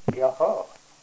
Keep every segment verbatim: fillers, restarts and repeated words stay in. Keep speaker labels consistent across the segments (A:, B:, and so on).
A: Jaha.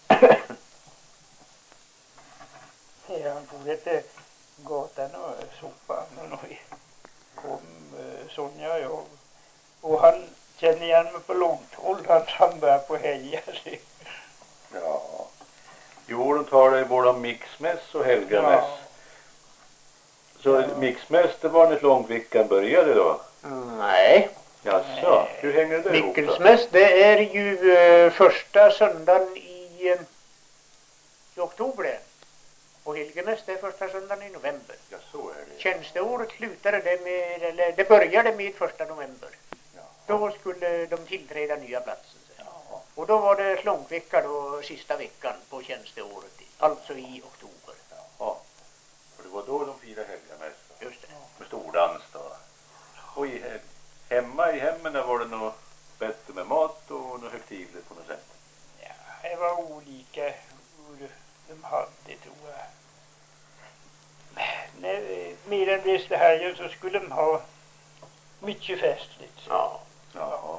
B: Ja, han fortsatte gatan och sopan och nu kom uh, Sonja och jag. Och han kände igen mig på långt håll. Han, han började på helga sig.
C: Ja. Jo, de talar ju både om mixmäss och helgamäss.
B: Ja.
C: Så ja. Mixmäss, det var när Långvickan började då?
A: Mm, nej.
C: Jaså, hur hänger det ihop då?
A: Mickelsmäss, det är ju eh, första söndagen i, eh, i oktober. Och helgemäss, det är första söndagen i november.
C: Ja, så är det.
A: Tjänsteåret slutade det med, eller det började med första november.
C: Ja.
A: Då skulle de tillträda nya platser.
C: Ja.
A: Och då var det slångvecka då, sista veckan på tjänsteåret. Alltså i oktober.
C: Ja. Och det var då de firade helgamäss.
A: Just det.
C: Med stordans då. Och i, hemma i hemmen var det nog bättre med mat och något högtidligt på något sätt.
B: Ja, det var olika hur de hade, tror jag. När, mer än det här så skulle de ha mycket festligt.
A: Ja.
C: Ja.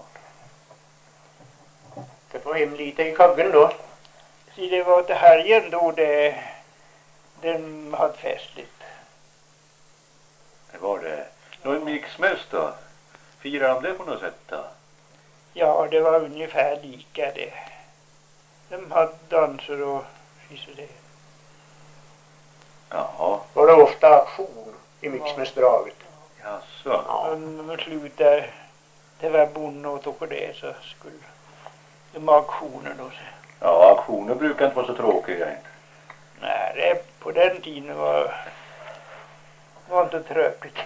A: Ska få hem lite i kaggen då.
B: Så det var till helgen då det, de hade festligt.
C: Det var det. Någon mixmäss då? Firar de det på något sätt då?
B: Ja, det var ungefär lika det. De hade danser och så det.
C: Jaha.
A: Var det ofta aktion i mixmässdraget?
C: Jaså.
A: Ja.
B: Om de slutade, det var bonde och tog det så skulle de ha auktioner då.
C: Ja, auktioner brukar inte vara så tråkiga inte.
B: Nej, det på den tiden var, var inte tråkigt.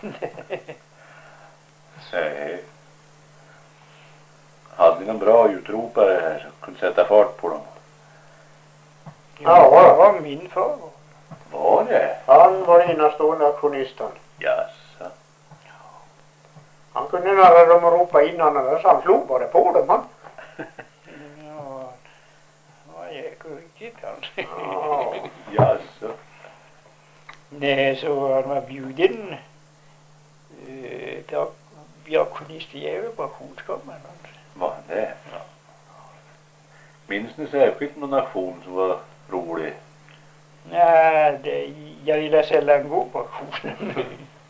C: Säg. Hade ni någon bra utropare här som kunde sätta fart på dem?
B: Ja, det var min far.
C: Var det?
A: Han var enastående aktionisten.
C: Jaså.
A: Han kunde nära dem och ropa in annars han slog bara på dem han.
B: Ja, det var jäkligt kanske.
A: Ja.
C: Jaså.
B: Nej, så han var bjuden uh, till auktionistjävel på auktionskammaren.
C: Var det? Ja. Minns ni särskilt någon aktion som var rolig?
B: Nej, det, jag ville sällan gå på auktionen.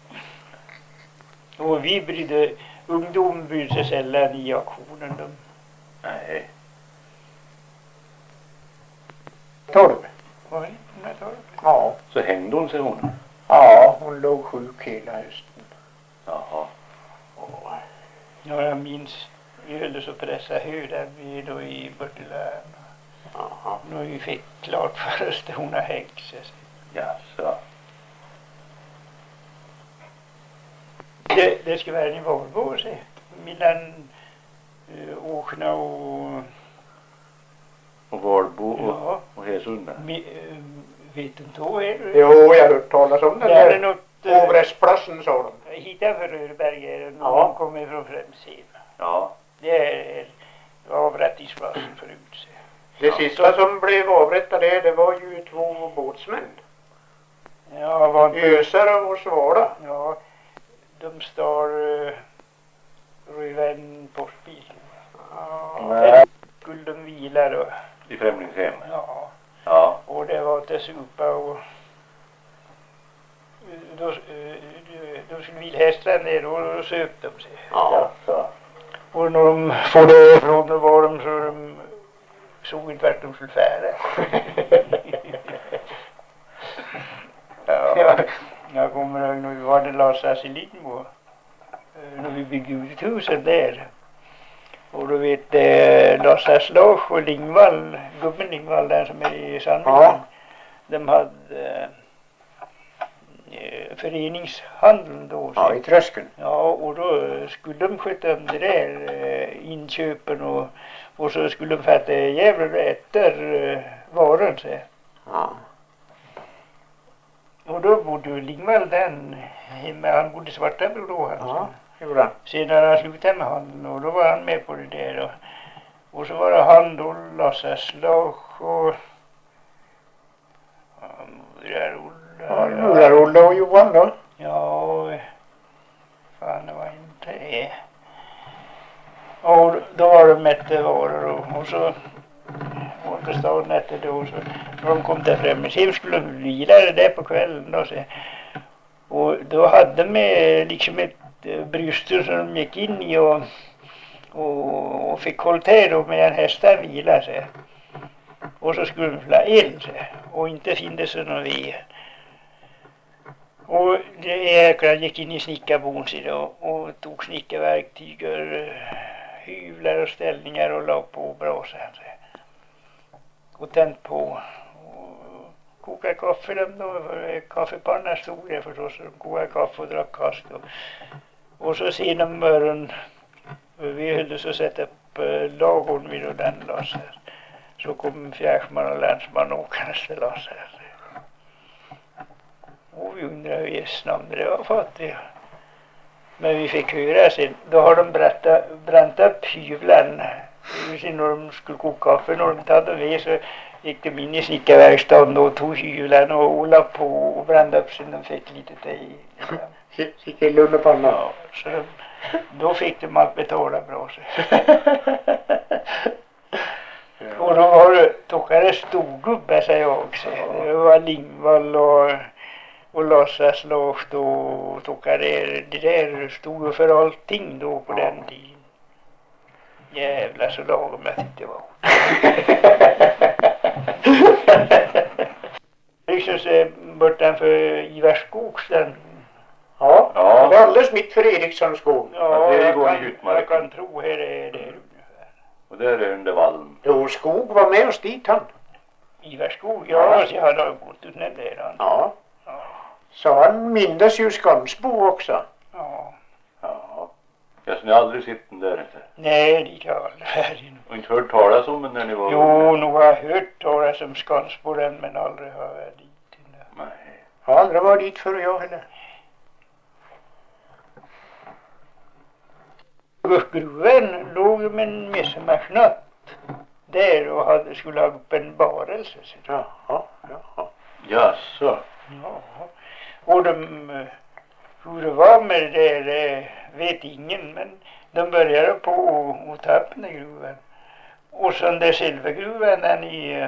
B: Och vi brydde, ungdom brydde sig sällan i auktionen. De.
C: Nej.
A: tolv.
B: Var det med tolv?
A: Ja.
C: Så hängde hon sig hon?
A: Ja, hon låg sjuk hela hösten.
C: Jaha.
A: Och,
B: Ja, jag minns vi höll så pressa hö där vi då i Börtelön.
A: aha.
B: Nu har vi fick klart för oss att hon har hängt sig.
C: Jaså.
B: Det, det ska vara i Valbo se. Mellan uh, Åkna och...
C: Och Valbo och,
B: Ja.
C: och Hesunda.
B: Mi, uh, vet inte vad är det?
A: Jo, jag har hört talas om den
B: Det är
A: där
B: något... Uh,
A: hovrättsplatsen, sa de.
B: Hitanför Rörberg är det någon
A: Ja.
B: som kommer från Främshem.
C: Ja.
B: Det är avrättningsplatsen förut. Så.
A: Det
C: Ja.
A: sista som blev avrättade, det var ju två båtsmän.
B: Ja, var inte...
A: Ösare och Svala.
B: Ja, de står uh, röva en postbil.
A: Ja.
C: Nej.
B: Skulle de vila då.
C: I Främlingshem.
B: Ja,
C: Ja.
B: och det var till supa och då, uh, då skulle vilhästarna ner och då söp de sig.
A: Ja.
C: Jaså.
B: Och när de får det ifrån då var de så de såg inte vart de skulle färda. Ja, jag kommer ihåg när vi var det Lars i Lindmo. När vi byggde ut huset där. Och då vet eh, Lars Lars och Lingvall, gubben Lingvall där som är i Sandviken.
A: Ja.
B: De hade eh, föreningshandeln då.
A: Ja, i tröskeln.
B: Ja, och då skulle de sköta om det där eh, inköpen och, och så skulle de fatta jävlar efter eh, varan så.
A: Ja.
B: Och då bodde Lingvall den hemma, han bodde i Svartabro då. Han.
A: Ja, gjorde han.
B: Sen när han slutade med handeln och då var han med på det där. Och, och så var det han då, Lasse Slag och
A: Ja, Murar-Olle och Johan då.
B: Ja, och fan det var inte det. Och då var det mätte varor och, och så på stan efter då. Så när de kom där framme, sen skulle de vila där på kvällen då. Så. Och då hade de liksom ett bryster som de gick in i och, och, och fick hålla till då medan hästar vila sig. Och så skulle de fla eld sig och inte finna sig någon ved. Och det jäklar gick in i snickarbon och, och tog snickarverktyg och hyvlar och ställningar och la på brasan. Och tänt på. Och kokade kaffe dem då. Kaffepannan stod där förstås. De kokade kaffe och drack kask. Och, och så sen om morgonen. Vi höll oss att sätta upp lagorn vid och den las här. Så kom fjärsman och länsman åkandes till oss här. Och vi undrade hur namn det var fått. Men vi fick höra sen. Då har de brättat, bränt upp hyvlen. Sen när de skulle koka kaffe. När de tagit ved så gick de in i snickarverkstaden och tog hyvlen och la på och brände upp sen de fick lite tej.
A: Fick en lugn panna.
B: Ja, så de, då fick de att betala bra sig. Och då var det, tokade storgubbe säger jag också. Det var Lingvall och, och låtsaslåst och tokade det där stod för allting då på den tiden. Jävlar så lagom jag tyckte det var. Liksom så bortanför Ivarskogs den.
A: Ja,
C: Ja.
A: det är alldeles mitt för Erikssons skog.
B: Ja,
C: det är
B: jag,
C: går i
B: kan,
C: Hyttmarken.
B: jag kan tro här är det ungefär.
C: Och där är under vallen.
A: Jo, skog var med oss dit han.
B: Ivarskog, ja, så jag hade gått ut den där. Han.
A: Ja.
B: Ja.
A: Så han mindes ju Skansbo också.
B: Ja.
C: Ja. Jag har aldrig sett den där inte.
B: Nej, det kan jag aldrig.
C: Och inte hört talas om den när ni var...
B: Jo, nog har jag hört talas om Skansboden men aldrig har jag dit.
C: Nej.
A: Jag har aldrig varit dit för jag heller.
B: Gruvan låg med en messemaskinat där och hade, skulle ha upp en barelse.
A: Jaha, jaha.
C: Jaså.
B: Ja. Och de, hur det var med det där det vet ingen, men de började på att ta upp den där gruvan. Och sen där silvergruvan den i,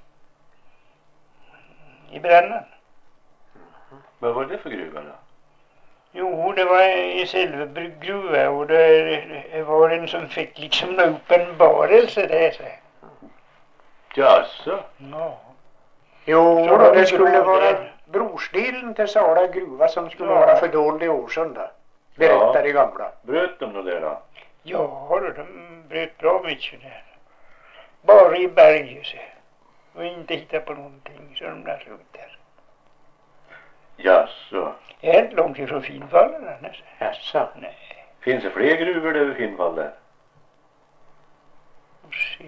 B: i Brännan.
C: Vad var det för gruva då?
B: Jo, det var en silvergruva och det, det var en som fick liksom upp en barelse där sig.
C: Jaså.
B: Ja.
A: Jo,
B: Så
A: då,
B: var
A: det
B: det
A: skulle
B: bra
A: vara
B: där.
A: brorsdelen till Sala gruva som skulle
B: Ja.
A: vara fördold i Årsunda. Berättar de gamla.
C: Bröt de då det då?
B: Ja, då, de bröt bra mycket där. Bara i berget sig. Och inte hitta på någonting så de där ut där.
C: Jaså.
B: Det är inte långt ifrån Finfallen annars.
A: Jaså.
B: Nej,
C: Finns det fler gruvor där vid Finnvallen?
B: och se.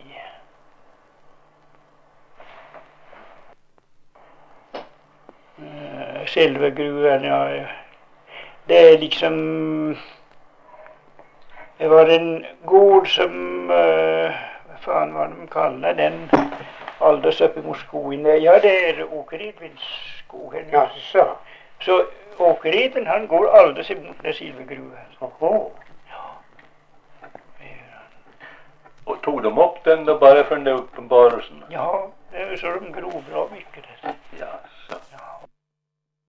B: Uh, silvergruvan, ja. Det är liksom... Det var en gård som... Uh, vad fan var de kallade den? Alldeles uppe mot skogen. Ja, det är Åkeredvins skog.
A: Jaså.
B: Så Åkeredvin han går alldeles emot den silvergruvan.
A: Oho.
C: Och tog de upp den då bara för den där uppenbarelsen?
B: Ja, det är så de grov bra mycket där.
C: Ja.